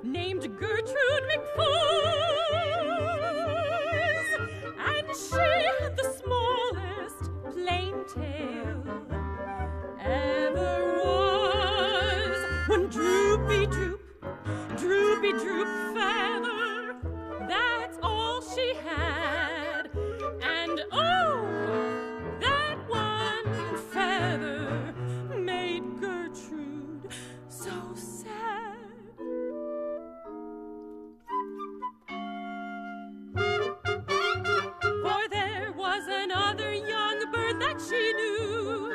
named Gertrude McFuzz, and she had the smallest plain tail ever was. One droopy droop feather, that's all she had. And oh, that one feather made Gertrude so sad. For there was another young bird that she knew,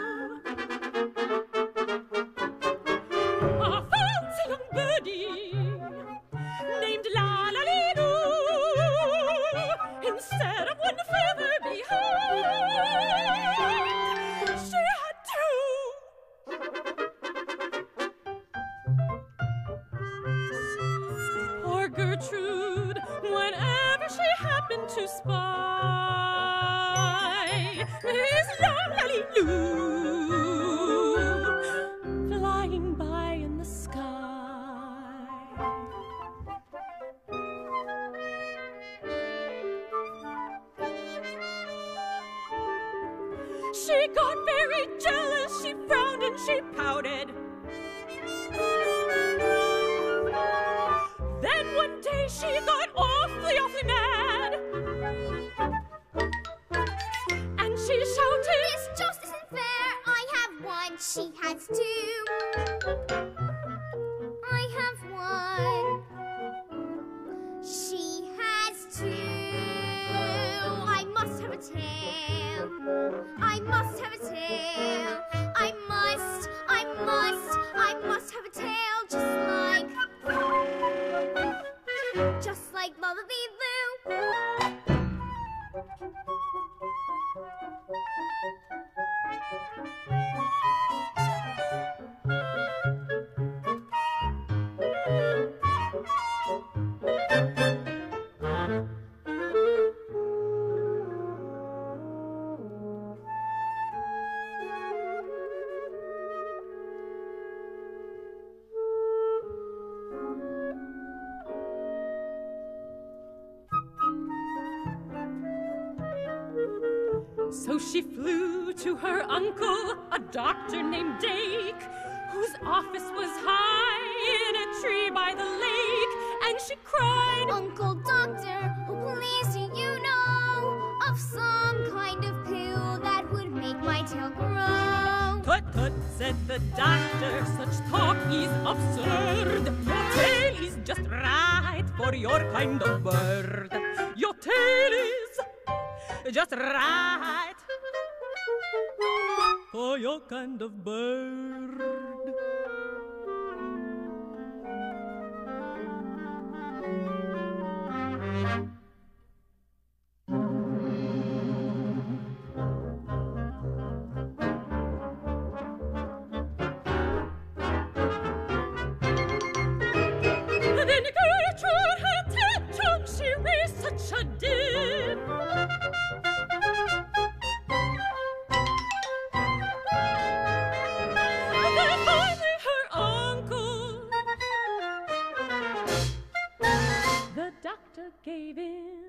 a fancy young birdie named La-la-lee-doo. Instead of one feather behind, she had two. Poor Gertrude, whenever she happened to spy Miss La-la-lee-doo flying by in the sky, she got very jealous. She frowned and she pouted. Then one day she got awfully mad, and she shouted, This just isn't fair. I have one, she has two. I have one, she has two. I must have a tail. I must have a tail. I must have a tail, just like Lullaby-Loo. So she flew to her uncle, a doctor named Dake, whose office was high in a tree by the lake, and she cried, Uncle Doctor, oh please do you know of some kind of pill that would make my tail grow? Tut tut, said the doctor, such talk is absurd. Your tail is just right for your kind of bird. Your tail is just right for your kind of bird. Then Gertrude had tantrum, she raised such a din. Then finally her uncle, the doctor, gave in,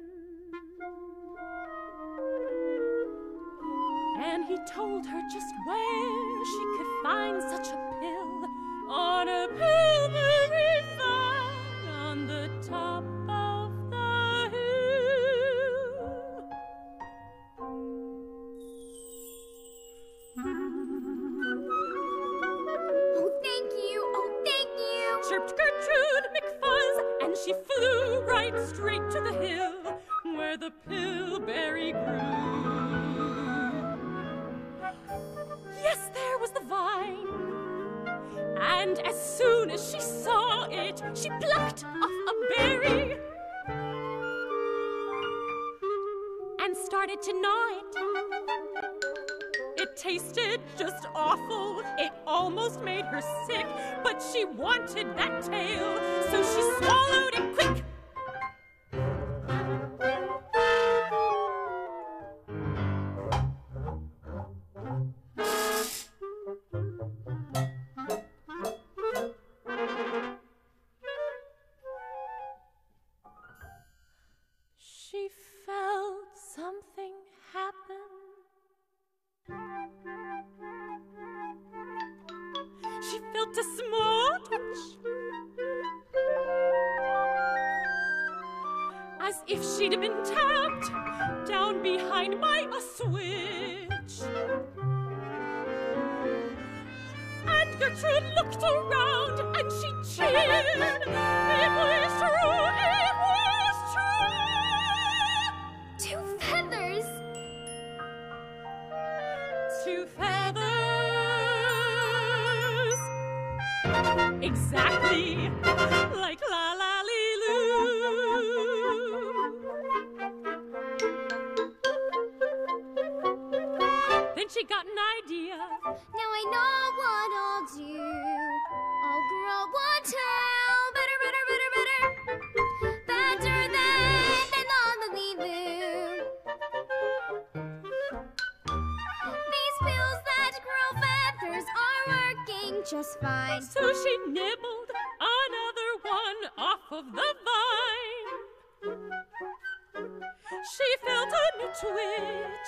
and he told her just where she could find such a pill on a pillory thing on the top of the hill. Oh, thank you, Chirped Gertrude McFuzz, and she flew right straight to the hill where the pillberry grew. Yes, there was the vine, and as soon as she saw it, she plucked off a berry and started to gnaw it. It tasted just awful. It almost made her sick, but she wanted that tail, so she swallowed it quick. but a small twitch, as if she'd been tapped down behind by a switch. And Gertrude looked around and she cheered. It was true, it was true. 2 feathers. 2 feathers. Exactly like la la lee loo. Then she got an idea. Now I know what I'll do. I'll grow one tail. Better, better, better, better. Better than all the Lulu. These pills that grow feathers are working just fine. So she nibbled another one off of the vine. She felt a new twitch.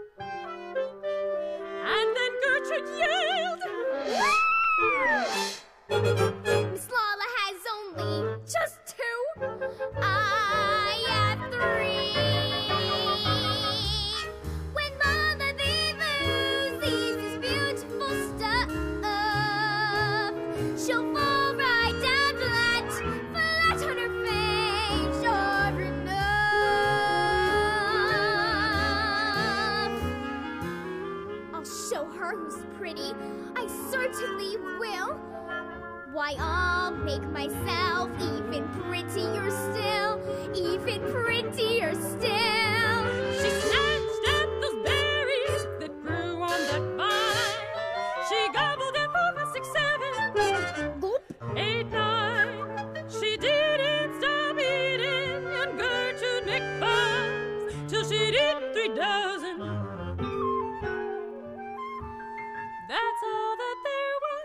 And then Gertrude yelled, Miss Lala has only just 2. I have 3. When Lala sees this beautiful stuff, she'll fall right down flat on her face, sure enough. I'll show her who's pretty. I certainly will. Why, I'll make myself even prettier still, even prettier still. she snatched at those berries that grew on that vine. She gobbled them for 6, 7, Gulp. 8, 9. She didn't stop eating, and Gertrude McBuzz, till she'd eaten 3 dozen. That's all that there was.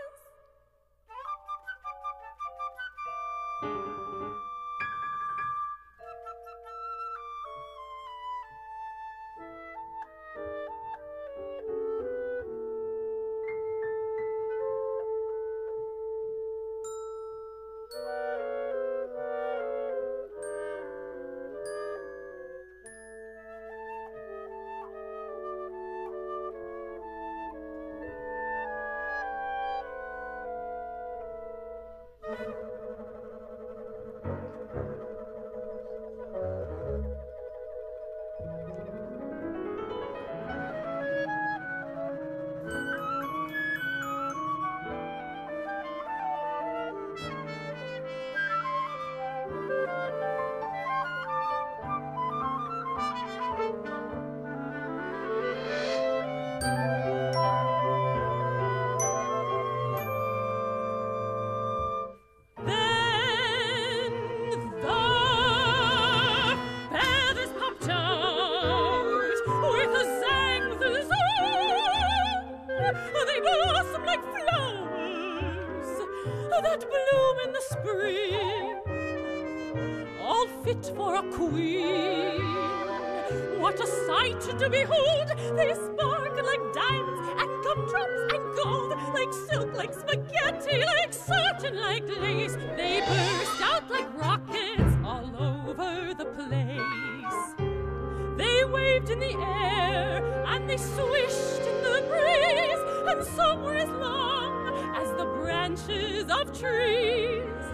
That bloom in the spring, all fit for a queen. What a sight to behold! They sparkle like diamonds and gumdrops and gold, like silk, like spaghetti, like satin, like lace. They burst out like rockets all over the place. They waved in the air and they swished in the breeze, and some were as long as the branches of trees.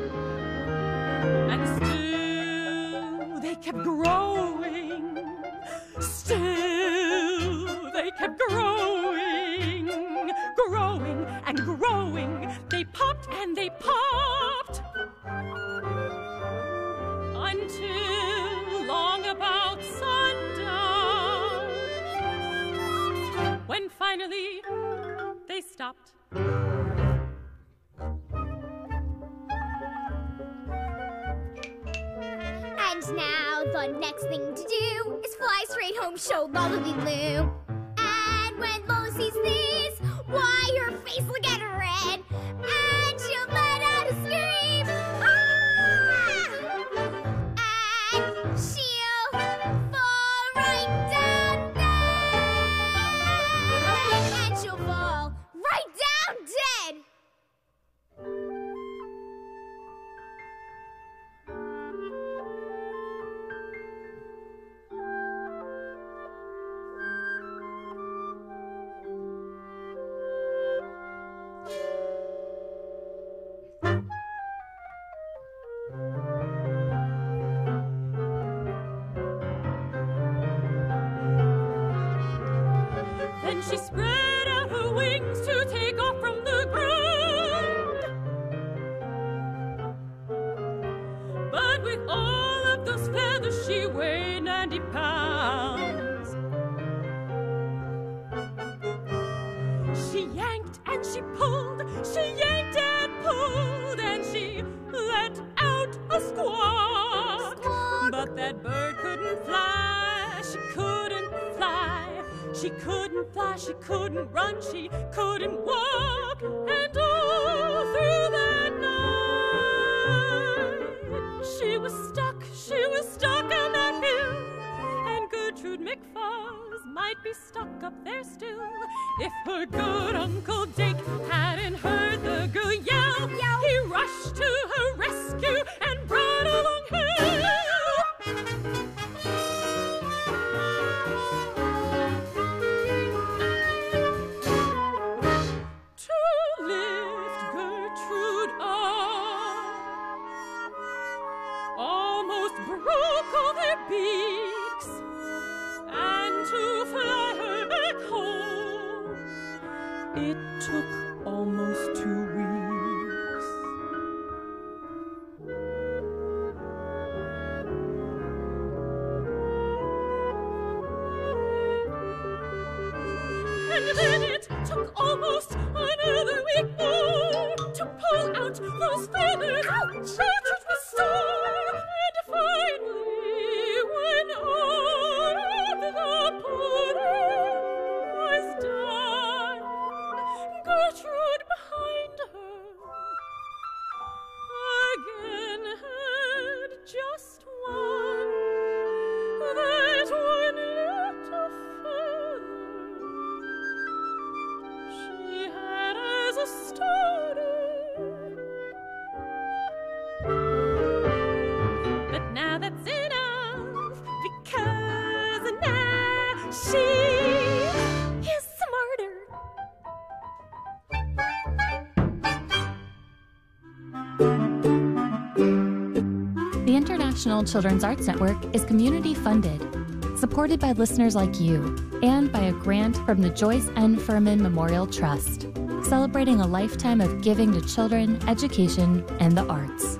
And still they kept growing. Still they kept growing, growing and growing. They popped and they popped until long about sundown, when finally they stopped. And now the next thing to do is fly straight home, show Lola Lulu. And when Lola sees this, why, her face will get red, and she'll let out a scream. Ah! And she'll fall right down dead. And she'll fall right down dead. Then she spread out her wings to take off from the ground. But with all of those feathers, she weighed 90 pounds. She yanked and she pulled, she yanked and pulled, and she let out a squawk. But that bird couldn't fly, she couldn't fly. She couldn't fly, she couldn't run, she couldn't walk. And all through that night, she was stuck on that hill. And Gertrude McFuzz might be stuck up there still. If her good Uncle Dake hadn't heard the girl yell, he rushed to her rescue and brought along help. Broke all their beaks, and to fly her back home, it took almost 2 weeks. And then it took almost another week more to pull out those feathers. Gertrude was sore. Finally, when all of the pulling was done, Gertrude behind her again had just one, that one little feather she had as a starter. Now that's enough, because now she is smarter. The International Children's Arts Network is community funded, supported by listeners like you, and by a grant from the Joyce N. Furman Memorial Trust, celebrating a lifetime of giving to children, education, and the arts.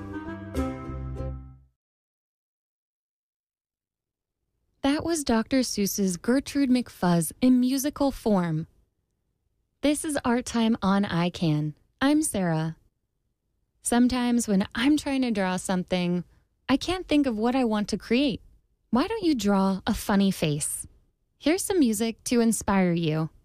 That was Dr. Seuss's Gertrude McFuzz in musical form. This is Art Time on iCan. I'm Sarah. Sometimes when I'm trying to draw something, I can't think of what I want to create. Why don't you draw a funny face? Here's some music to inspire you.